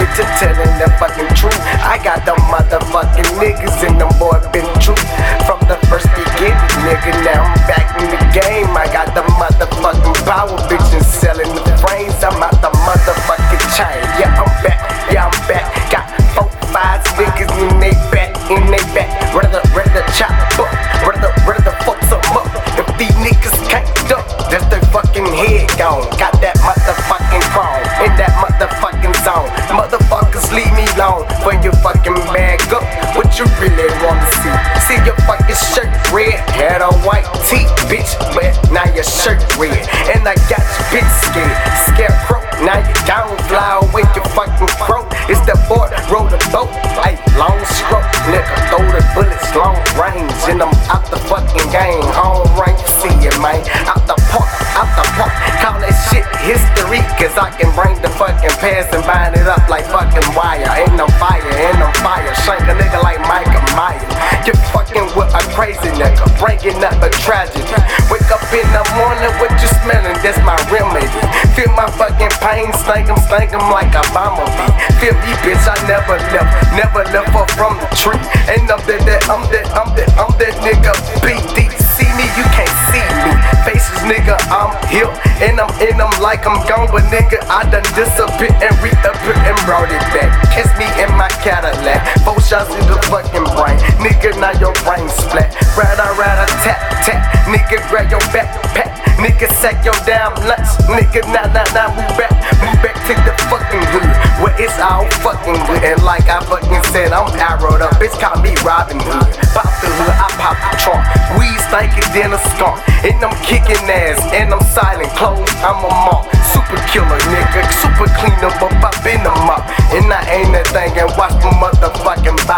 bitch, I'm telling the fucking truth. I got them motherfucking niggas and them boy been true from the first beginning, nigga. Now I'm back in the game. I got the motherfucking power, bitches selling the frames. I'm out the motherfucking chain. Yeah, I'm back. Yeah, I'm back. Got 4, 5 niggas in they back, ready to chop up, ready to fuck some up. If these niggas can't duck, that's their fucking head gone. Got that motherfucking chrome in that motherfucking zone. Motherfuckers leave me alone for your fucking bag up. What you really wanna see? See your fucking shirt red, had a white tee, bitch, but now your shirt red. And I got your bitch scarecrow. Now you down, fly away your fucking throat. It's the boy, roll the boat, ay, long stroke, nigga, throw the bullets, long range, and I'm out the fucking game, on range, see it, man, out the park, call that shit history, cause I can bring the fucking past and bind it up like fucking wire, and I'm fire, shank a nigga like Micah Myers, you fucking with a crazy nigga, bringing up a tragedy, wake up in the morning, what you smelling, that's my remedy, feel my fucking pain, stank 'em like a bomber bee. Feel me, bitch, I never left her from the tree. And I'm that nigga PD. See me, you can't see me. Faces, nigga, I'm here. And I'm in them like I'm gone, but nigga, I done disappeared and reappeared and brought it back. Kiss me in my Cadillac. 4 shots in the fucking brain. Nigga, now your brain splat. Rada, tap. Nigga, grab your backpack. Nigga, sack your damn nuts. Nigga, now, move back to the fucking hood, where it's all fucking good. And like I fucking said, I'm arrowed up, bitch, call me Robin Hood. Pop the hood, I pop the trunk, weed stinking than a skunk. And I'm kicking ass, and I'm silent, clothes, I'm a mark. Super killer, nigga, super cleaner, but pop in them up. And I ain't that thing, and watch my motherfucking